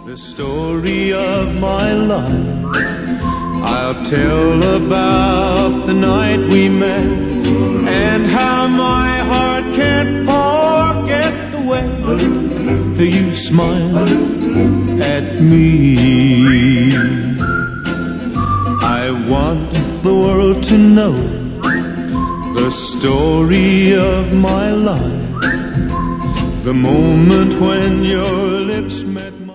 The story of my life, I'll tell about the night we met, and how my heart can't forget the way you smiled at me. I want the world to know the story of my life, the moment when your lips met